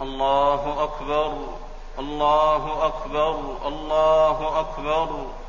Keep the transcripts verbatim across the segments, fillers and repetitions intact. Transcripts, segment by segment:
الله أكبر الله أكبر الله أكبر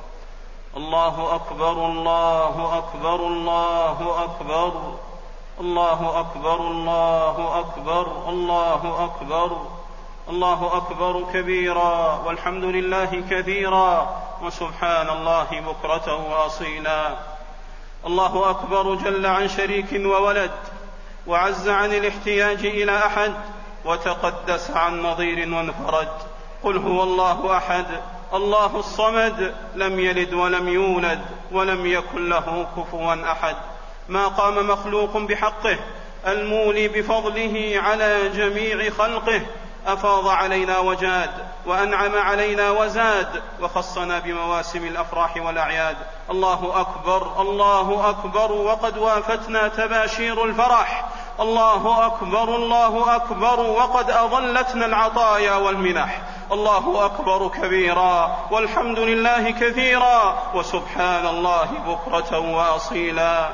الله أكبر الله أكبر الله أكبر الله أكبر الله أكبر الله أكبر الله أكبر كبيرا والحمد لله كثيرا وسبحان الله بكرة وأصيلا. الله أكبر جل عن شريك وولد، وعز عن الاحتياج إلى أحد، وتقدس عن نظير وانفرد. قل هو الله أحد الله الصمد، لم يلد ولم يولد ولم يكن له كفوا أحد. ما قام مخلوق بحقه المولي بفضله على جميع خلقه، أفاض علينا وجاد، وأنعم علينا وزاد، وخصنا بمواسم الأفراح والأعياد. الله أكبر الله أكبر وقد وافتنا تباشير الفرح. الله أكبر الله أكبر وقد أظلتنا العطايا والمنح. الله أكبر كبيرا والحمد لله كثيرا وسبحان الله بكرة وأصيلا.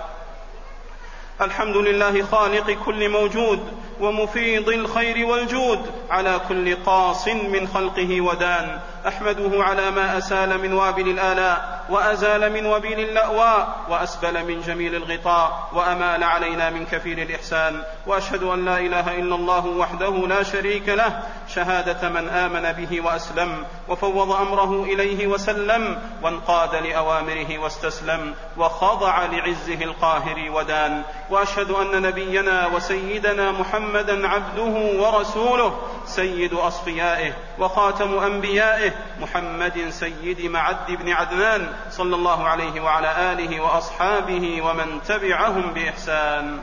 الحمد لله خالق كل موجود ومفيض الخير والجود، على كل قاص من خلقه ودان. أحمده على ما أسال من وابل الآلاء، وأزال من وبيل اللأواء، وأسبل من جميل الغطاء، وأمال علينا من كفيل الإحسان. وأشهد أن لا إله إلا الله وحده لا شريك له، شهادة من آمن به وأسلم، وفوض أمره إليه وسلم، وانقاد لأوامره واستسلم، وخضع لعزه القاهر ودان. وأشهد أن نبينا وسيدنا محمدا عبده ورسوله، سيد أصفيائه وخاتم أنبيائه، محمد سيد معد بن عدنان، صلى الله عليه وعلى آله وأصحابه ومن تبعهم بإحسان.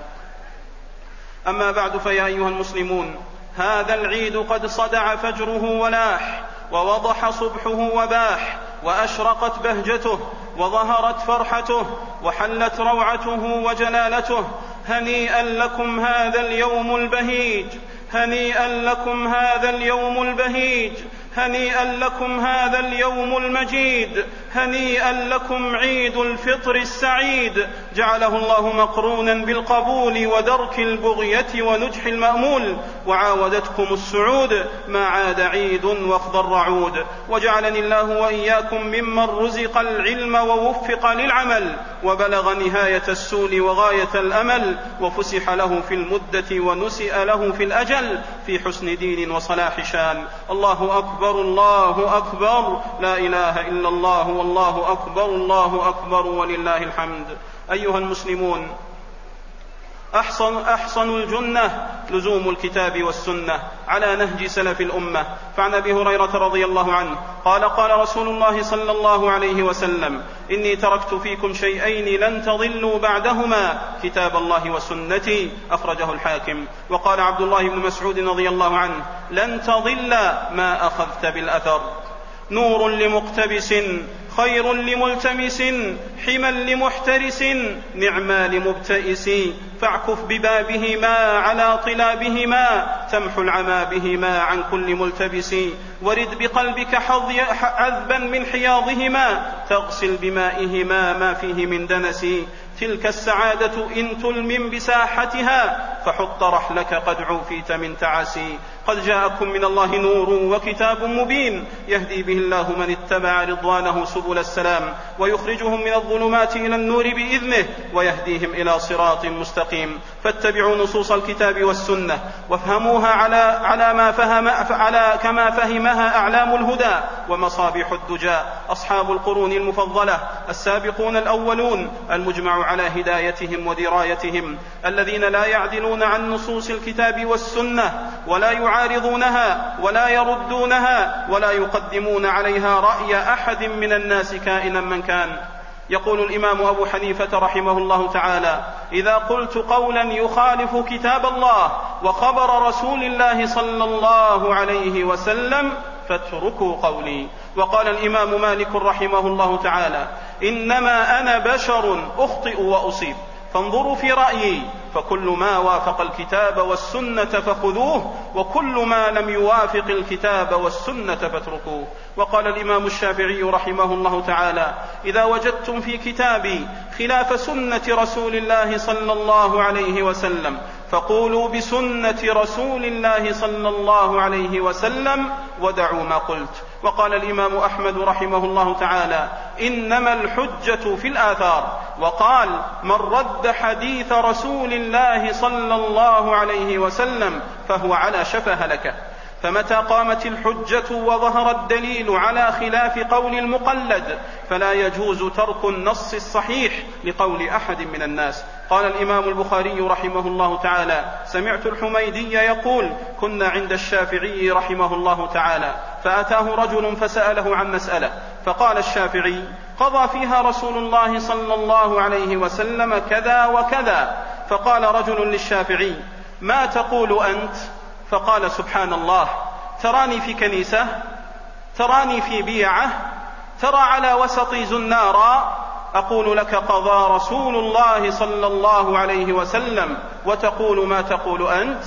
أما بعد، فيا أيها المسلمون، هذا العيد قد صدع فجره ولاح، ووضح صبحه وباح، وأشرقت بهجته، وظهرت فرحته، وحلت روعته وجلالته. هنيئا لكم هذا اليوم البهيج، هنيئا لكم هذا اليوم البهيج، هنيئا لكم هذا اليوم المجيد، هنيئا لكم عيد الفطر السعيد، جعله الله مقرونا بالقبول ودرك البغية ونجح المأمول. وعاودتكم السعود ما عاد عيد واخضر عود، وجعلني الله وإياكم ممن رزق العلم ووفق للعمل، وبلغ نهاية السول وغاية الأمل، وفسح له في المدة ونسئ له في الأجل، في حسن دين وصلاح شان. الله أكبر الله أكبر، لا إله إلا الله والله أكبر الله أكبر ولله الحمد. أيها المسلمون، أحصن, أحصن الجنة لزوم الكتاب والسنة على نهج سلف الأمة. فعن أبي هريرة رضي الله عنه قال: قال رسول الله صلى الله عليه وسلم: إني تركت فيكم شيئين لن تضلوا بعدهما، كتاب الله وسنتي، أخرجه الحاكم. وقال عبد الله بن مسعود رضي الله عنه: لن تضل ما أخذت بالأثر. نور لمقتبس، خير لملتمس، حما لمحترس، نعما لمبتئس. فاعكف ببابهما على طلابهما، تمحو العمى بهما عن كل ملتبس. ورد بقلبك عذبا من حياضهما، تغسل بمائهما ما فيه من دنس. تلك السعادة إن تلمم بساحتها، فحط رحلك قد عوفيت من تعسي. قد جاءكم من الله نور وكتاب مبين، يهدي به الله من اتبع رضوانه سبل السلام، ويخرجهم من الظلمات إلى النور بإذنه، ويهديهم إلى صراط مستقيم. فاتبعوا نصوص الكتاب والسنة، وافهموها على, على ما فهم على كما فهمها أعلام الهدى ومصابيح الدجى، أصحاب القرون المفضلة السابقون الأولون، المجمع على هدايتهم ودرايتهم، الذين لا يعدلون عن نصوص الكتاب والسنة، ولا يعارضونها ولا يردونها، ولا يقدمون عليها رأي أحد من الناس كائنا من كان. يقول الإمام أبو حنيفة رحمه الله تعالى: إذا قلت قولا يخالف كتاب الله وخبر رسول الله صلى الله عليه وسلم فاتركوا قولي. وقال الإمام مالك رحمه الله تعالى: إنما أنا بشر أخطئ وأصيب، فانظروا في رأيي، فكل ما وافق الكتاب والسنة فخذوه، وكل ما لم يوافق الكتاب والسنة فاتركوه. وقال الإمام الشافعي رحمه الله تعالى: إذا وجدتم في كتابي خلاف سنة رسول الله صلى الله عليه وسلم فقولوا بسنة رسول الله صلى الله عليه وسلم ودعوا ما قلت. وقال الإمام أحمد رحمه الله تعالى: إنما الحجة في الآثار. وقال: من رد حديث رسول الله صلى الله عليه وسلم فهو على شفا هلكة. فمتى قامت الحجة وظهر الدليل على خلاف قول المقلد فلا يجوز ترك النص الصحيح لقول أحد من الناس. قال الإمام البخاري رحمه الله تعالى: سمعت الحميدي يقول: كنا عند الشافعي رحمه الله تعالى فأتاه رجل فسأله عن مسألة، فقال الشافعي: قضى فيها رسول الله صلى الله عليه وسلم كذا وكذا. فقال رجل للشافعي: ما تقول أنت؟ فقال: سبحان الله، تراني في كنيسة، تراني في بيعة، ترى على وسطي زنارا، أقول لك قضى رسول الله صلى الله عليه وسلم وتقول ما تقول أنت؟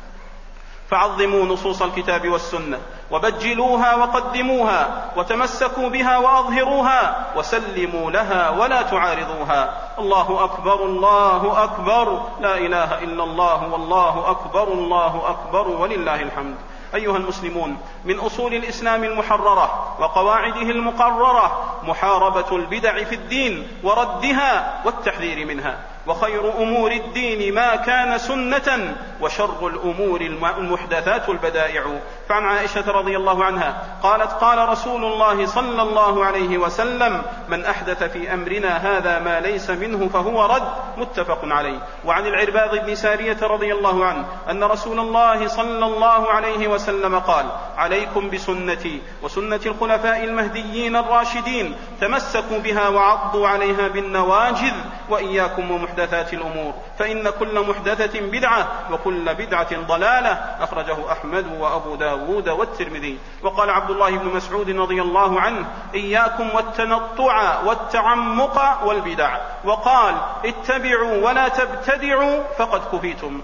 فعظموا نصوص الكتاب والسنة وبجلوها وقدموها وتمسكوا بها وأظهروها وسلموا لها ولا تعارضوها. الله أكبر الله أكبر، لا إله إلا الله والله أكبر الله أكبر ولله الحمد. أيها المسلمون، من أصول الإسلام المحررة وقواعده المقررة محاربة البدع في الدين وردها والتحذير منها. وخير أمور الدين ما كان سنة، وشر الأمور المحدثات البدائع. فعن عائشة رضي الله عنها قالت: قال رسول الله صلى الله عليه وسلم: من أحدث في أمرنا هذا ما ليس منه فهو رد. متفق عليه. وعن العرباض بن سارية رضي الله عنه أن رسول الله صلى الله عليه وسلم قال: عليكم بسنتي وسنة الخلفاء المهديين الراشدين، تمسكوا بها وعضوا عليها بالنواجذ، وإياكم ومحدثات الأمور، فإن كل محدثة بدعة وكل بدعة ضلالة. أخرجه أحمد وأبو داود والترمذي. وقال عبد الله بن مسعود رضي الله عنه: إياكم والتنطع والتعمق والبدع. وقال: اتبعوا ولا تبتدعوا فقد كفيتم.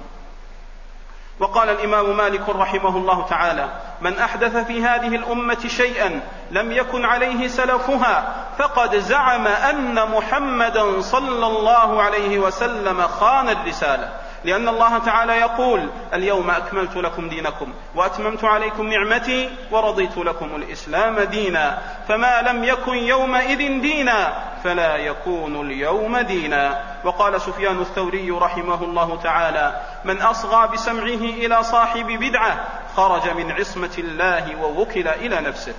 وقال الإمام مالك رحمه الله تعالى: من أحدث في هذه الأمة شيئا لم يكن عليه سلفها فقد زعم أن محمدا صلى الله عليه وسلم خان الرسالة، لأن الله تعالى يقول: اليوم أكملت لكم دينكم وأتممت عليكم نعمتي ورضيت لكم الإسلام دينا، فما لم يكن يومئذ دينا فلا يكون اليوم دينا. وقال سفيان الثوري رحمه الله تعالى: من أصغى بسمعه إلى صاحب بدعة خرج من عصمة الله ووكل إلى نفسه.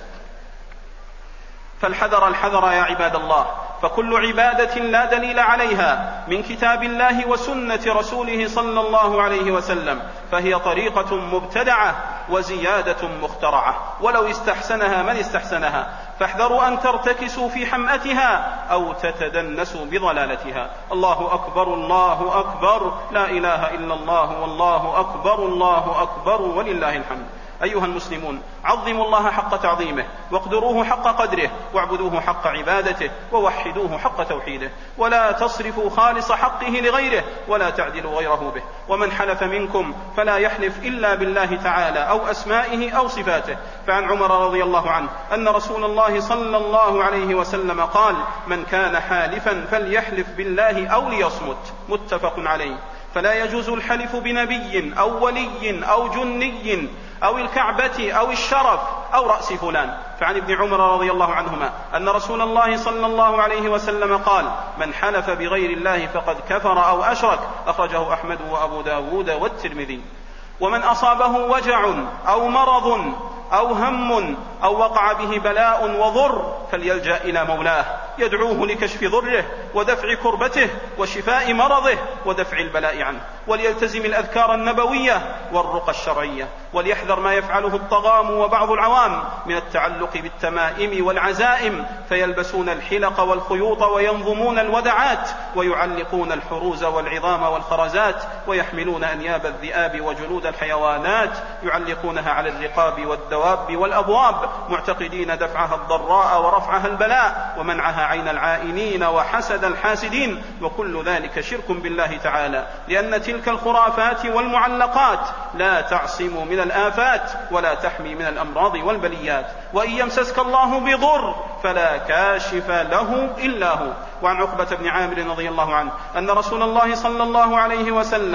فالحذر الحذر يا عباد الله، فكل عبادة لا دليل عليها من كتاب الله وسنة رسوله صلى الله عليه وسلم فهي طريقة مبتدعة وزيادة مخترعة، ولو استحسنها من استحسنها، فاحذروا أن ترتكسوا في حمأتها أو تتدنسوا بضلالتها. الله أكبر الله أكبر، لا إله إلا الله والله أكبر الله أكبر ولله الحمد. أيها المسلمون، عظموا الله حق تعظيمه، واقدروه حق قدره، واعبدوه حق عبادته، ووحدوه حق توحيده، ولا تصرفوا خالص حقه لغيره، ولا تعدلوا غيره به. ومن حلف منكم فلا يحلف إلا بالله تعالى أو أسمائه أو صفاته. فعن عمر رضي الله عنه أن رسول الله صلى الله عليه وسلم قال: من كان حالفا فليحلف بالله أو ليصمت. متفق عليه. فلا يجوز الحلف بنبي أو ولي أو جني أو الكعبة أو الشرف أو رأس فلان. فعن ابن عمر رضي الله عنهما أن رسول الله صلى الله عليه وسلم قال: من حلف بغير الله فقد كفر أو أشرك. أخرجه أحمد وأبو داود والترمذي. ومن أصابه وجع أو مرض أو هم أو وقع به بلاء وضر فليلجأ إلى مولاه يدعوه لكشف ضره ودفع كربته وشفاء مرضه ودفع البلاء عنه، وليلتزم الأذكار النبوية والرقى الشرعية، وليحذر ما يفعله الطغام وبعض العوام من التعلق بالتمائم والعزائم، فيلبسون الحلق والخيوط وينظمون الودعات ويعلقون الحروز والعظام والخرزات، ويحملون أنياب الذئاب وجلود الحيوانات يعلقونها على الرقاب والدواب والأبواب، معتقدين دفعها الضراء ورفعها البلاء ومنعها عين العائنين وحسد الحاسدين، وكل ذلك شرك بالله تعالى، لأن تلك الخرافات والمعلقات لا تعصم من الآفات ولا تحمي من الأمراض والبليات. وإن يمسسك الله بضر فلا كاشف له إلا هو. وعن عقبة بن عامر رضي الله عنه أن رسول الله صلى الله عليه وسلم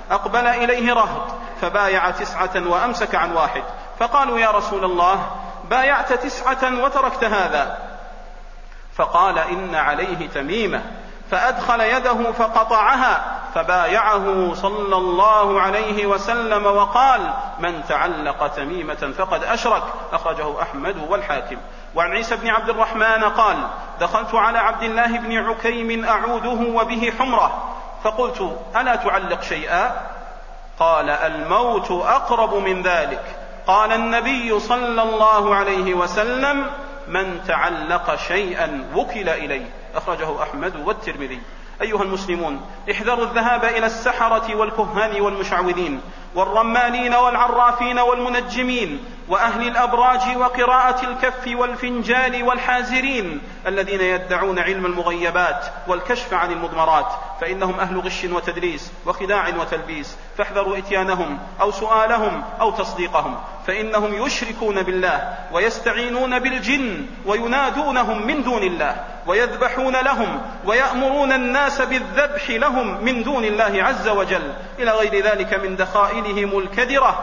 أقبل إليه رهط فبايع تسعة وأمسك عن واحد، فقالوا يا رسول الله بايعت تسعة وتركت هذا؟ فقال إن عليه تميمة، فأدخل يده فقطعها، فبايعه صلى الله عليه وسلم وقال من تعلق تميمة فقد أشرك. أخرجه أحمد والحاكم. وعن عيسى بن عبد الرحمن قال دخلت على عبد الله بن عكيم أعوده وبه حمرة، فقلت ألا تعلق شيئا؟ قال الموت أقرب من ذلك. قال النبي صلى الله عليه وسلم من تعلق شيئا وكل إليه. أخرجه أحمد والترمذي. أيها المسلمون، احذروا الذهاب إلى السحرة والكهان والمشعوذين والرمالين والعرافين والمنجمين وأهل الأبراج وقراءة الكف والفنجال والحازرين الذين يدعون علم المغيبات والكشف عن المضمرات، فإنهم أهل غش وتدليس وخداع وتلبيس، فاحذروا إتيانهم أو سؤالهم أو تصديقهم، فإنهم يشركون بالله ويستعينون بالجن وينادونهم من دون الله ويذبحون لهم ويأمرون الناس بالذبح لهم من دون الله عز وجل، إلى غير ذلك من دخائلهم الكدرة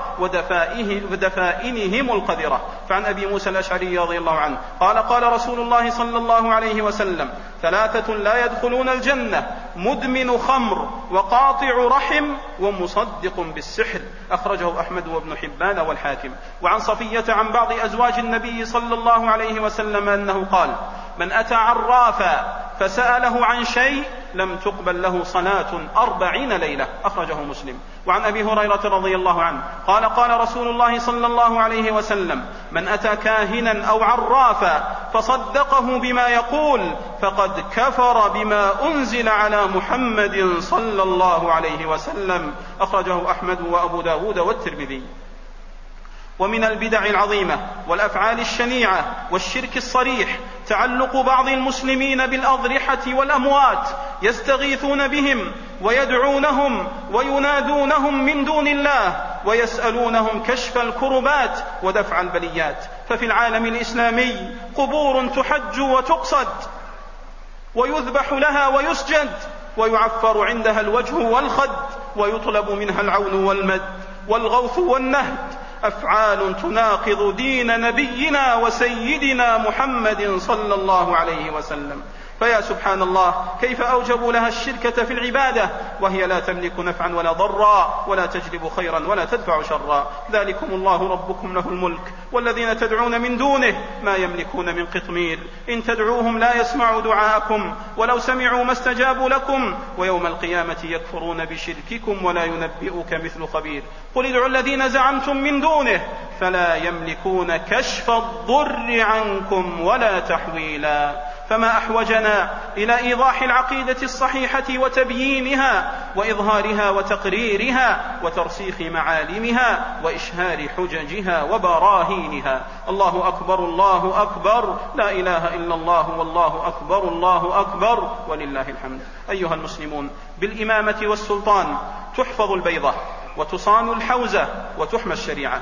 ودفائنهم القذرة. فعن أبي موسى الأشعري رضي الله عنه قال قال رسول الله صلى الله عليه وسلم ثلاثة لا يدخلون الجنة مدمن خمر وقاطع رحم ومصدق بالسحر. أخرجه أحمد وابن حبان والحاكم. وعن صفية عن بعض أزواج النبي صلى الله عليه وسلم أنه قال من أتى عرافا فسأله عن شيء لم تقبل له صلاة أربعين ليلة. أخرجه مسلم. وعن أبي هريرة رضي الله عنه قال قال رسول الله صلى الله عليه وسلم من أتى كاهنا أو عرافا فصدقه بما يقول فقد كفر بما أنزل على محمد صلى الله عليه وسلم. أخرجه أحمد وأبو داود والترمذي. ومن البدع العظيمة والأفعال الشنيعة والشرك الصريح تعلق بعض المسلمين بالأضرحة والأموات يستغيثون بهم ويدعونهم وينادونهم من دون الله ويسألونهم كشف الكربات ودفع البليات. ففي العالم الإسلامي قبور تحج وتقصد ويذبح لها ويسجد ويعفر عندها الوجه والخد ويطلب منها العون والمد والغوث والنهد، أفعال تناقض دين نبينا وسيدنا محمد صلى الله عليه وسلم. فيا سبحان الله كيف أوجبوا لها الشركة في العبادة وهي لا تملك نفعا ولا ضرا ولا تجلب خيرا ولا تدفع شرا. ذلكم الله ربكم له الملك والذين تدعون من دونه ما يملكون من قطمير، إن تدعوهم لا يسمعوا دعاءكم ولو سمعوا ما استجابوا لكم ويوم القيامة يكفرون بشرككم ولا ينبئك مثل خبير. قل ادعوا الذين زعمتم من دونه فلا يملكون كشف الضر عنكم ولا تحويلا. فما أحوجنا إلى إيضاح العقيدة الصحيحة وتبيينها وإظهارها وتقريرها وترسيخ معالمها وإشهار حججها وبراهينها. الله أكبر الله أكبر، لا إله إلا الله والله أكبر الله أكبر ولله الحمد. أيها المسلمون، بالإمامة والسلطان تحفظ البيضة وتصان الحوزة وتحمى الشريعة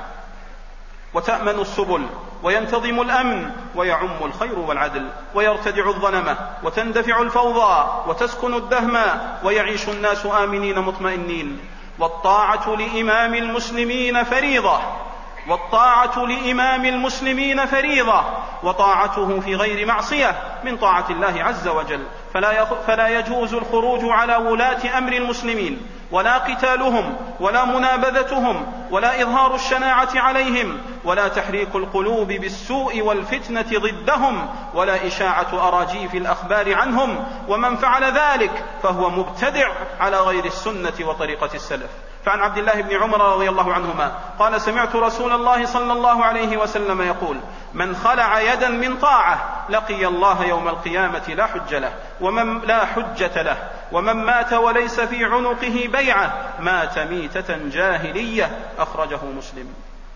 وتأمن السبل وينتظم الأمن ويعم الخير والعدل ويرتدع الظلمة وتندفع الفوضى وتسكن الدهم ويعيش الناس آمنين مطمئنين. والطاعة لإمام المسلمين فريضة والطاعة لإمام المسلمين فريضة وطاعته في غير معصية من طاعة الله عز وجل، فلا, فلا يجوز الخروج على ولاة أمر المسلمين ولا قتالهم ولا منابذتهم ولا إظهار الشناعة عليهم ولا تحريك القلوب بالسوء والفتنة ضدهم ولا إشاعة أراجيف الأخبار عنهم، ومن فعل ذلك فهو مبتدع على غير السنة وطريقة السلف. فعن عبد الله بن عمر رضي الله عنهما قال سمعت رسول الله صلى الله عليه وسلم يقول من خلع يدا من طاعة لقي الله يوم القيامة لا حج له ومن لا حجة له ومن مات وليس في عنقه بيعة مات ميتة جاهلية. أخرجه مسلم.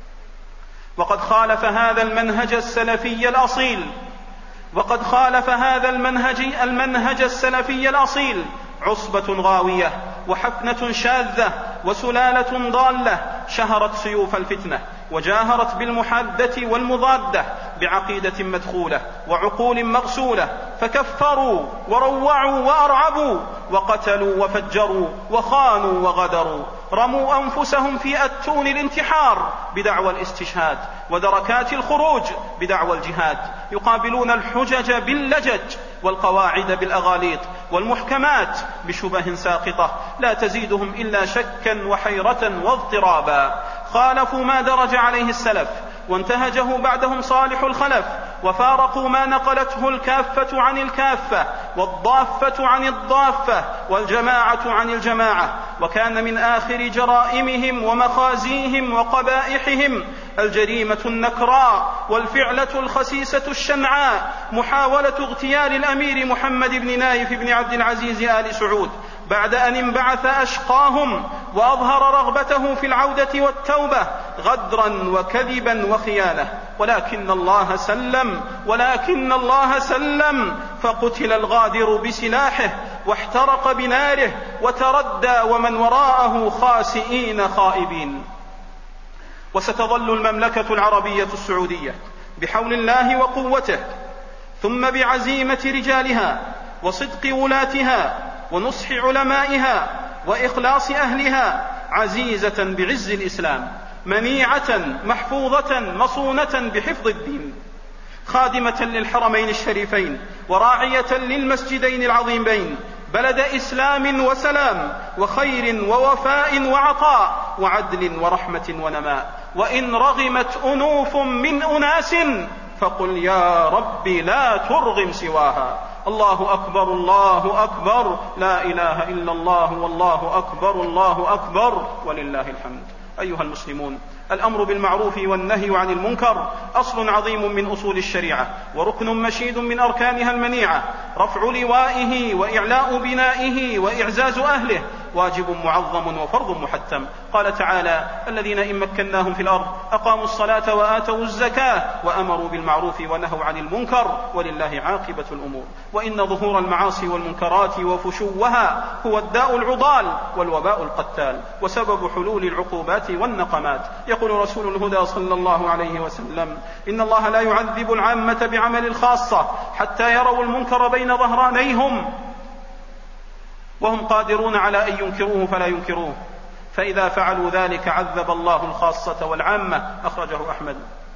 وقد خالف هذا المنهج السلفي الأصيل وقد خالف هذا المنهج المنهج السلفي الأصيل عصبة غاوية وحفنة شاذة وسلالة ضالة شهرت سيوف الفتنة وجاهرت بالمحادة والمضادة بعقيدة مدخولة وعقول مغسولة، فكفروا وروعوا وأرعبوا وقتلوا وفجروا وخانوا وغدروا، رموا أنفسهم في أتون الانتحار بدعوى الاستشهاد ودركات الخروج بدعوى الجهاد، يقابلون الحجج باللجج والقواعد بالأغاليط والمحكمات بشبه ساقطة لا تزيدهم إلا شكا وحيرة واضطرابا. خالفوا ما درج عليه السلف وانتهجه بعدهم صالح الخلف، وفارقوا ما نقلته الكافة عن الكافة والضافة عن الضافة والجماعة عن الجماعة. وكان من آخر جرائمهم ومخازيهم وقبائحهم الجريمة النكراء والفعلة الخسيسة الشنعاء، محاولة اغتيال الأمير محمد بن نايف بن عبد العزيز آل سعود بعد أن انبعث أشقاهم وأظهر رغبته في العودة والتوبة غدرا وكذبا وخيانة. ولكن الله سلم ولكن الله سلم فقتل الغادر بسلاحه واحترق بناره وتردى ومن وراءه خاسئين خائبين. وستظل المملكة العربية السعودية بحول الله وقوته ثم بعزيمة رجالها وصدق ولاتها ونصح علمائها وإخلاص أهلها عزيزة بعز الإسلام، منيعة محفوظة مصونة بحفظ الدين، خادمة للحرمين الشريفين وراعية للمسجدين العظيمين، بلد إسلام وسلام وخير ووفاء وعطاء وعدل ورحمة ونماء. وإن رغمت أنوف من أناس فقل يا رب لا ترغم سواها. الله أكبر الله أكبر، لا إله إلا الله والله أكبر الله أكبر ولله الحمد. أيها المسلمون، الأمر بالمعروف والنهي عن المنكر أصل عظيم من أصول الشريعة وركن مشيد من أركانها المنيعة. رفع لوائه وإعلاء بنائه وإعزاز أهله واجب معظم وفرض محتم. قال تعالى: الذين إن مكناهم في الأرض أقاموا الصلاة وآتوا الزكاة وأمروا بالمعروف ونهوا عن المنكر ولله عاقبة الأمور. وإن ظهور المعاصي والمنكرات وفشوها هو الداء العضال والوباء القتال وسبب حلول العقوبات والنقمات. يقول رسول الهدى صلى الله عليه وسلم: إن الله لا يعذب العامة بعمل الخاصة حتى يروا المنكر بين ظهرانيهم وهم قادرون على أن ينكروه فلا ينكروه، فإذا فعلوا ذلك عذب الله الخاصة والعامة. أخرجه أحمد.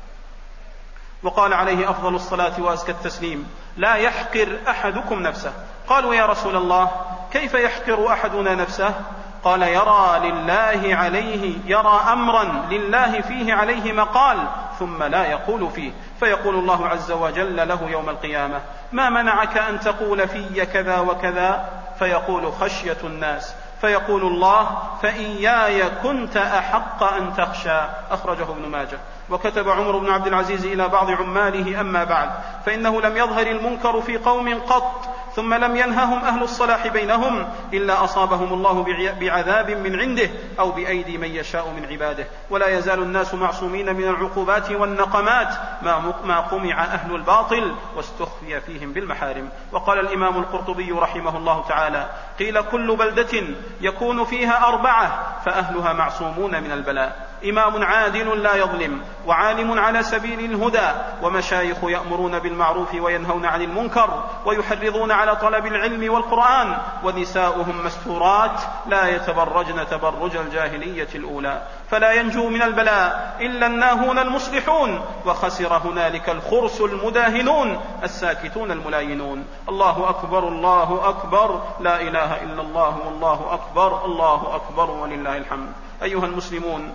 وقال عليه أفضل الصلاة وأزكى التسليم: لا يحقر أحدكم نفسه. قالوا: يا رسول الله، كيف يحقر أحدنا نفسه؟ قال: يرى لله عليه يرى أمرا لله فيه عليه مقال ثم لا يقول فيه، فيقول الله عز وجل له يوم القيامة: ما منعك أن تقول في كذا وكذا؟ فيقول: خشية الناس. فيقول الله: فإياي كنت أحق أن تخشى. أخرجه ابن ماجه. وكتب عمر بن عبد العزيز إلى بعض عماله: أما بعد، فإنه لم يظهر المنكر في قوم قط ثم لم ينههم أهل الصلاح بينهم إلا أصابهم الله بعذاب من عنده أو بأيدي من يشاء من عباده. ولا يزال الناس معصومين من العقوبات والنقمات ما قمع أهل الباطل واستخفي فيهم بالمحارم. وقال الإمام القرطبي رحمه الله تعالى: قيل كل بلدة يكون فيها أربعة فأهلها معصومون من البلاء: إمام عادل لا يظلم، وعالم على سبيل الهدى، ومشايخ يأمرون بالمعروف وينهون عن المنكر ويحرضون على طلب العلم والقرآن، ونساؤهم مستورات لا يتبرجن تبرج الجاهلية الأولى. فلا ينجو من البلاء إلا الناهون المصلحون، وخسر هنالك الخرس المداهنون الساكتون الملاينون. الله أكبر الله أكبر، لا إله إلا الله والله أكبر الله أكبر ولله الحمد. أيها المسلمون،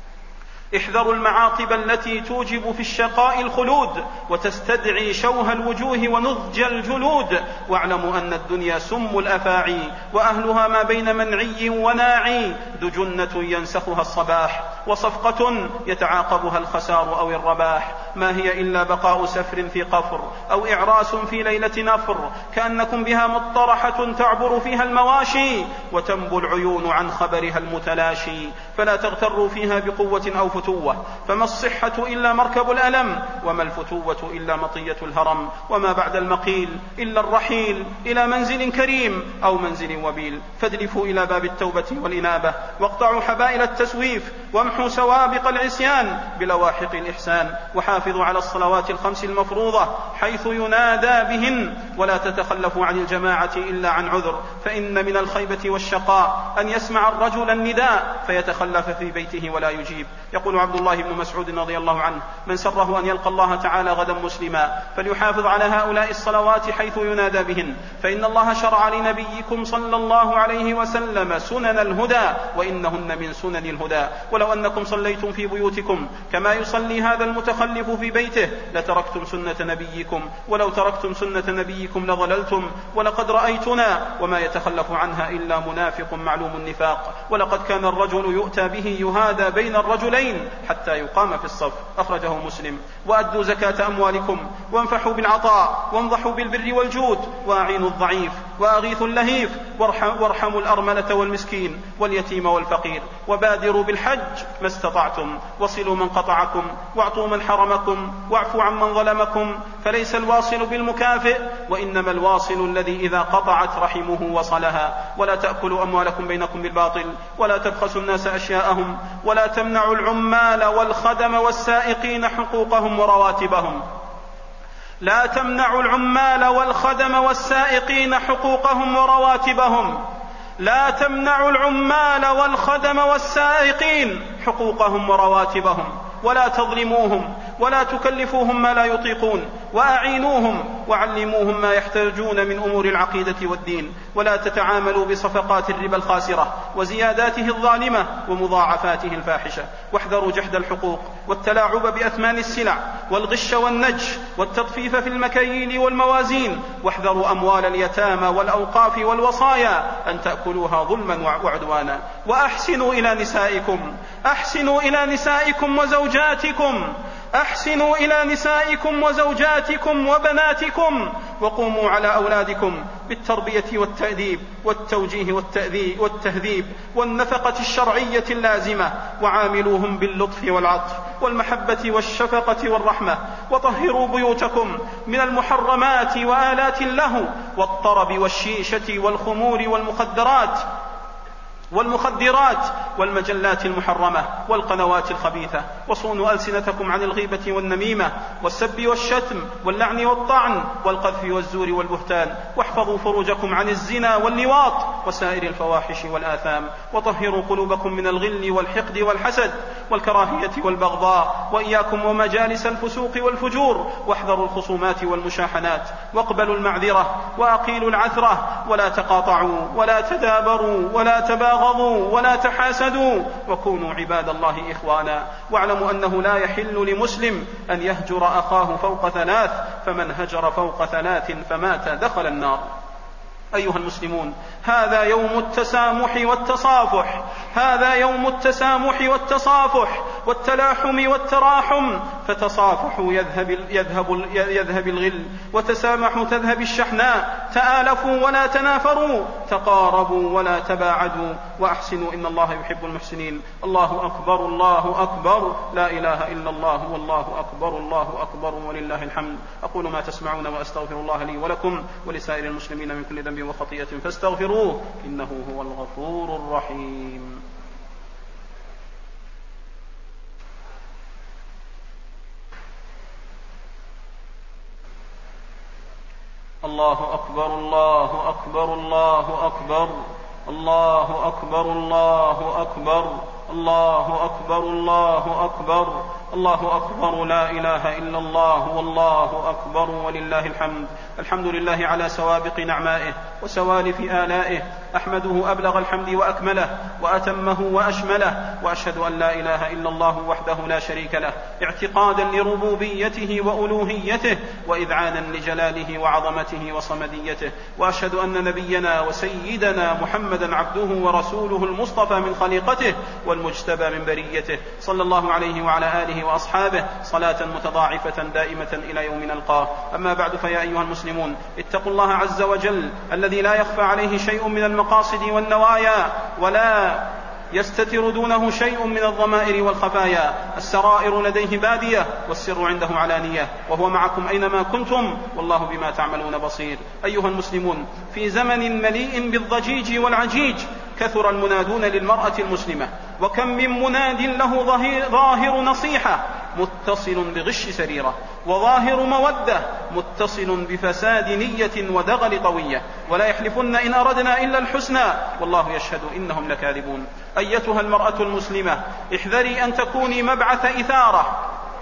احذروا المعاقب التي توجب في الشقاء الخلود وتستدعي شوه الوجوه ونضج الجلود، واعلموا أن الدنيا سم الأفاعي وأهلها ما بين منعي وناعي، دجنة ينسخها الصباح وصفقة يتعاقبها الخسار أو الرباح، ما هي إلا بقاء سفر في قفر أو إعراس في ليلة نفر، كأنكم بها مطرحة تعبر فيها المواشي وتنبو العيون عن خبرها المتلاشي. فلا تغتروا فيها بقوة أو فتوة، فما الصحة إلا مركب الألم، وما الفتوة إلا مطية الهرم، وما بعد المقيل إلا الرحيل إلى منزل كريم أو منزل وبيل. فادلفوا إلى باب التوبة والإنابة، واقطعوا حبائل التسويف، وامحوا سوابق العصيان بلواحق الإحسان، وحافظوا حافظوا على الصلوات الخمس المفروضة حيث ينادى بهن ولا تتخلفوا عن الجماعة إلا عن عذر، فإن من الخيبة والشقاء أن يسمع الرجل النداء فيتخلف في بيته ولا يجيب. يقول عبد الله بن مسعود رضي الله عنه: من سره أن يلقى الله تعالى غدا مسلما فليحافظ على هؤلاء الصلوات حيث ينادى بهن، فإن الله شرع لنبيكم صلى الله عليه وسلم سنن الهدى وإنهن من سنن الهدى. ولو أنكم صليتم في بيوتكم كما يصلي هذا المتخلف في بيته لتركتم سنة نبيكم، ولو تركتم سنة نبيكم لضللتم. ولقد رأيتنا وما يتخلف عنها إلا منافق معلوم النفاق، ولقد كان الرجل يؤتى به يهادى بين الرجلين حتى يقام في الصف. أخرجه مسلم. وأدوا زكاة أموالكم وانفحوا بالعطاء وانضحوا بالبر والجود وأعينوا الضعيف وأغيثوا اللهيف وارحموا الأرملة والمسكين واليتيم والفقير وبادروا بالحج ما استطعتم وصلوا من قطعكم واعطوا من حرمكم واعفوا عمن ظلمكم، فليس الواصل بالمكافئ وإنما الواصل الذي إذا قطعت رحمه وصلها. ولا تأكلوا أموالكم بينكم بالباطل ولا تبخسوا الناس أشياءهم ولا تمنعوا العمال والخدم والسائقين حقوقهم ورواتبهم لا تمنعوا العمال والخدم والسائقين حقوقهم ورواتبهم لا تمنعوا العمال والخدم والسائقين حقوقهم ورواتبهم ولا تظلموهم ولا تكلفوهم ما لا يطيقون، وأعينوهم وعلموهم ما يحتاجون من أمور العقيدة والدين، ولا تتعاملوا بصفقات الربا الخاسرة وزياداته الظالمة ومضاعفاته الفاحشة. واحذروا جحد الحقوق والتلاعب بأثمان السلع والغش والنجش والتطفيف في المكاييل والموازين. واحذروا أموال اليتامى والأوقاف والوصايا أن تأكلوها ظلما وعدوانا. وأحسنوا إلى نسائكم أحسنوا إلى نسائكم وزوجاتكم أحسنوا إلى نسائكم وزوجاتكم وبناتكم وقوموا على أولادكم بالتربية والتأديب والتوجيه والتهذيب والنفقة الشرعية اللازمة، وعاملوهم باللطف والعطف والمحبة والشفقة والرحمة. وطهروا بيوتكم من المحرمات وآلات اللهو والطرب والشيشة والخمور والمخدرات والمخدرات والمجلات المحرمة والقنوات الخبيثة. وصونوا ألسنتكم عن الغيبة والنميمة والسب والشتم واللعن والطعن والقذف والزور والبهتان. واحفظوا فروجكم عن الزنا واللواط وسائر الفواحش والآثام. وطهروا قلوبكم من الغل والحقد والحسد والكراهية والبغضاء. وإياكم ومجالس الفسوق والفجور. واحذروا الخصومات والمشاحنات. واقبلوا المعذرة وأقيلوا العثرة. ولا تقاطعوا ولا تدابروا ولا تباغضوا ولا تحاسدوا. وكونوا عباد الله إخوانا. واعلموا أنه لا يحل لمسلم أن يهجر أخاه فوق ثلاث، فمن هجر فوق ثلاث فمات دخل النار. أيها المسلمون، هذا يوم التسامح والتصافح هذا يوم التسامح والتصافح والتلاحم والتراحم. فتصافحوا يذهب, يذهب, يذهب الغل، وتسامحوا تذهب الشحناء. تآلفوا ولا تنافروا، تقاربوا ولا تباعدوا، وأحسنوا إن الله يحب المحسنين. الله أكبر الله أكبر، لا إله إلا الله والله أكبر الله أكبر ولله الحمد. أقول ما تسمعون وأستغفر الله لي ولكم ولسائر المسلمين من كل ذنب وخطيئة فاستغفروه إنه هو الغفور الرحيم. الله أكبر الله أكبر الله أكبر الله أكبر الله أكبر الله أكبر الله أكبر الله أكبر لا إله إلا الله والله أكبر ولله الحمد. الحمد لله على سوابق نعمائه وسوالف آلائه. أحمده أبلغ الحمد وأكمله وأتمه وأشمله. وأشهد أن لا إله إلا الله وحده لا شريك له، اعتقادا لربوبيته وألوهيته وإذعانا لجلاله وعظمته وصمديته. وأشهد أن نبينا وسيدنا محمدا عبده ورسوله المصطفى من خليقته والمجتبى من بريته، صلى الله عليه وعلى آله وأصحابه صلاة متضاعفة دائمة إلى يوم نلقاه. أما بعد، فيا أيها المسلمون، اتقوا الله عز وجل الذي لا يخفى عليه شيء من المقاصد والنوايا ولا يستتر دونه شيء من الضمائر والخفايا. السرائر لديه بادية والسر عنده علانية، وهو معكم أينما كنتم والله بما تعملون بصير. أيها المسلمون، في زمن مليء بالضجيج والعجيج كثر المنادون للمرأة المسلمة، وكم من مناد له ظاهر نصيحة متصل بغش سريرة، وظاهر مودة متصل بفساد نية ودغل طوية، ولا يحلفن إن أردنا إلا الحسنى والله يشهد إنهم لكاذبون. أيتها المرأة المسلمة، احذري أن تكوني مبعث إثارة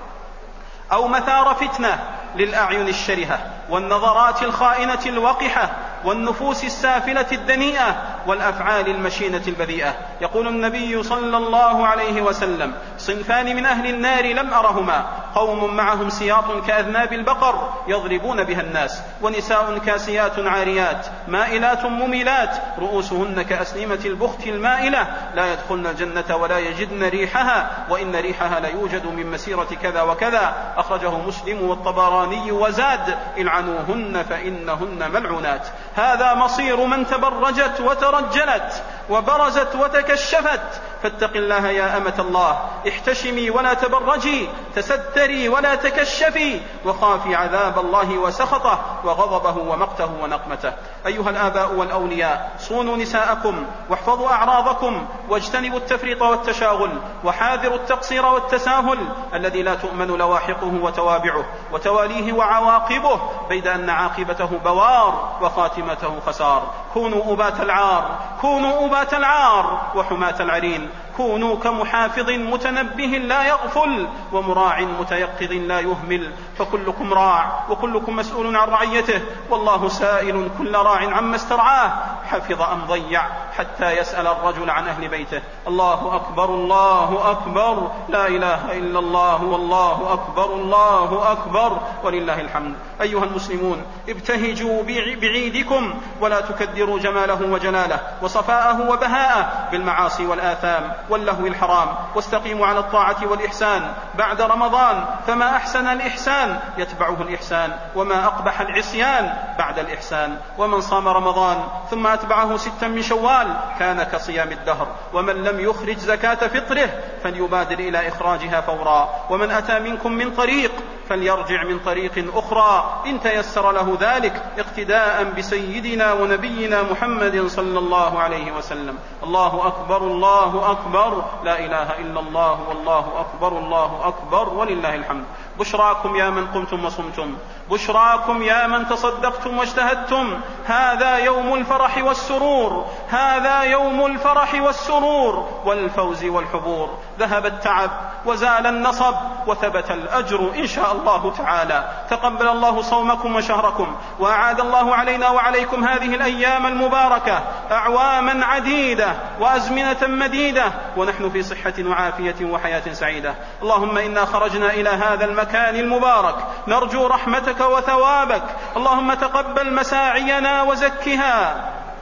أو مثار فتنة للأعين الشرهة والنظرات الخائنة الوقحة والنفوس السافلة الدنيئة والأفعال المشينة البذيئة. يقول النبي صلى الله عليه وسلم: صنفان من أهل النار لم أرهما، قوم معهم سياط كأذناب البقر يضربون بها الناس، ونساء كاسيات عاريات مائلات مميلات رؤوسهن كأسنمة البخت المائلة لا يدخلن الجنة ولا يجدن ريحها، وإن ريحها ليوجد من مسيرة كذا وكذا. أخرجه مسلم والطبراني وزاد: العنوهن فإنهن ملعونات. هذا مصير من تبرجت وترجلت وبرزت وتكشفت. فاتق الله يا أمة الله، احتشمي ولا تبرجي، تستري ولا تكشفي، وخافي عذاب الله وسخطه وغضبه ومقته ونقمته. أيها الآباء والأولياء، صونوا نساءكم واحفظوا أعراضكم، واجتنبوا التفريط والتشاغل، وحاذروا التقصير والتساهل الذي لا تؤمن لواحقه وتوابعه وتواليه وعواقبه، بيد أن عاقبته بوار وخاتمته خسار. كونوا أبات العار، كونوا أبات العار وحماة العرين، كونوا كمحافظ متنبه لا يغفل ومراع متيقظ لا يهمل، فكلكم راع وكلكم مسؤول عن رعيته، والله سائل كل راع عما استرعاه، حفظ أم ضيع حتى يسأل الرجل عن أهل بيته. الله أكبر الله أكبر، لا إله إلا الله والله أكبر الله أكبر ولله الحمد. أيها المسلمون، ابتهجوا بعيدكم ولا تكدروا جماله وجلاله وصفاءه وبهاءه بالمعاصي والآثام واللهو الحرام، واستقيموا على الطاعة والإحسان بعد رمضان، فما أحسن الإحسان يتبعه الإحسان، وما أقبح العصيان بعد الإحسان. ومن صام رمضان ثم أتبعه ستا من شوال كان كصيام الدهر. ومن لم يخرج زكاة فطره فليبادر إلى إخراجها فورا. ومن أتى منكم من طريق فليرجع من طريق أخرى إن تيسر له ذلك، اقتداء بسيدنا ونبينا محمد صلى الله عليه وسلم. الله أكبر الله أكبر، لا إله إلا الله والله أكبر الله أكبر ولله الحمد. بشراكم يا من قمتم وصمتم، بشراكم يا من تصدقتم واجتهدتم، هذا يوم الفرح والسرور، هذا يوم الفرح والسرور والفوز والحبور. ذهب التعب وزال النصب وثبت الأجر إن شاء الله تعالى. تقبل الله صومكم وشهركم، وأعاد الله علينا وعليكم هذه الأيام المباركة أعواما عديدة وأزمنة مديدة ونحن في صحة وعافية وحياة سعيدة. اللهم إنا خرجنا إلى هذا المكان المبارك نرجو رحمتك وثوابك. اللهم تقبل مساعينا وزكها،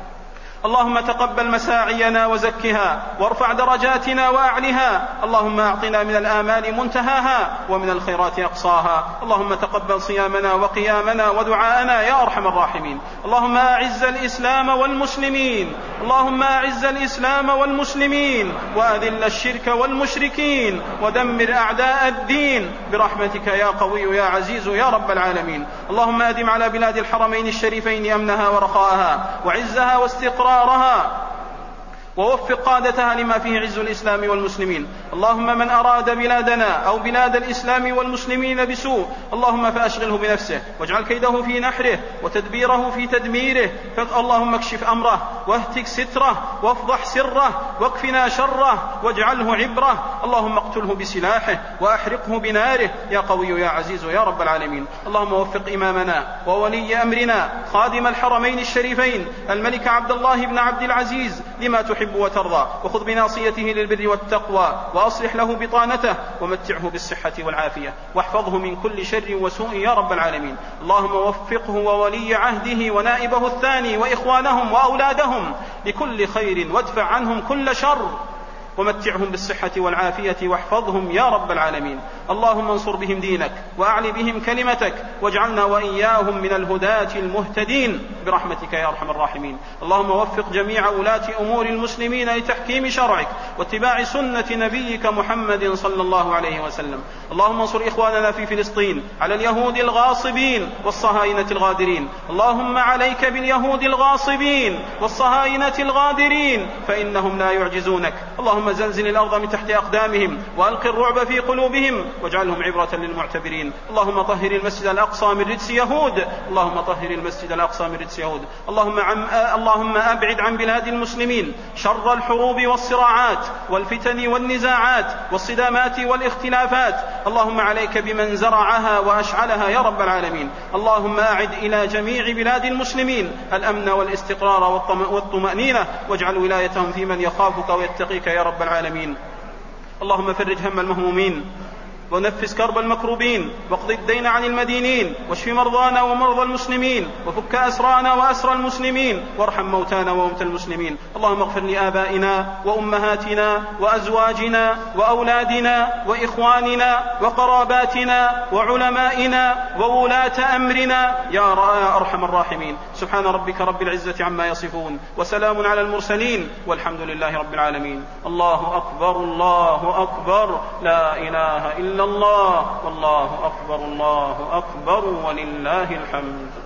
اللهم تقبل مساعينا وزكها، وارفع درجاتنا وأعلها. اللهم أعطنا من الآمال منتهاها ومن الخيرات أقصاها. اللهم تقبل صيامنا وقيامنا ودعاءنا يا أرحم الراحمين. اللهم أعز الإسلام والمسلمين، اللهم أعز الإسلام والمسلمين، وأذل الشرك والمشركين، ودمر أعداء الدين برحمتك يا قوي يا عزيز يا رب العالمين. اللهم أدم على بلاد الحرمين الشريفين أمنها ورخاءها وعزها واستقرارها، ووفق قادتها لما فيه عز الإسلام والمسلمين. اللهم من أراد بلادنا أو بلاد الإسلام والمسلمين بسوء اللهم فأشغله بنفسه، واجعل كيده في نحره وتدبيره في تدميره. اللهم اكشف أمره واهتك ستره وافضح سره واكفنا شره واجعله عبره. اللهم اقتله بسلاحه وأحرقه بناره يا قوي يا عزيز يا رب العالمين. اللهم وفق إمامنا وولي أمرنا خادم الحرمين الشريفين الملك عبد الله بن عبد العزيز لما تحب وترضى، وخذ بناصيته للبر والتقوى، وأصلح له بطانته، ومتعه بالصحة والعافية، واحفظه من كل شر وسوء يا رب العالمين. اللهم وفقه وولي عهده ونائبه الثاني وإخوانهم وأولادهم لكل خير، وادفع عنهم كل شر، ومتعهم بالصحة والعافية، واحفظهم يا رب العالمين. اللهم انصر بهم دينك وأعل بهم كلمتك، واجعلنا وإياهم من الهداة المهتدين برحمتك يا أرحم الراحمين. اللهم وفق جميع ولاة أمور المسلمين لتحكيم شرعك واتباع سنة نبيك محمد صلى الله عليه وسلم. اللهم انصر إخواننا في فلسطين على اليهود الغاصبين والصهاينة الغادرين. اللهم عليك باليهود الغاصبين والصهاينة الغادرين فإنهم لا يعجزونك. اللهم اللهم زلزل الأرض من تحت أقدامهم وألق الرعب في قلوبهم واجعلهم عبرة للمعتبرين. اللهم طهر المسجد الأقصى من رجس يهود اللهم طهر المسجد الأقصى من رجس يهود اللهم, عم اللهم أبعد عن بلاد المسلمين شر الحروب والصراعات والفتن والنزاعات والصدامات والاختلافات. اللهم عليك بمن زرعها وأشعلها يا رب العالمين. اللهم أعد إلى جميع بلاد المسلمين الأمن والاستقرار والطمأنينة واجعل ولايتهم في من يخافك ويتقيك يا رب العالمين. اللهم فرج هم المهمومين ونفس كرب المكروبين واقض الدين عن المدينين واشف مرضانا ومرضى المسلمين وفك أسرانا وأسرى المسلمين وارحم موتانا وموتى المسلمين. اللهم اغفر لآبائنا وأمهاتنا وأزواجنا وأولادنا وإخواننا وقراباتنا وعلمائنا وولاة أمرنا يا أرحم الراحمين. سبحان ربك رب العزة عما يصفون وسلام على المرسلين والحمد لله رب العالمين. الله أكبر الله أكبر لا إله إلا الله والله أكبر الله أكبر ولله الحمد.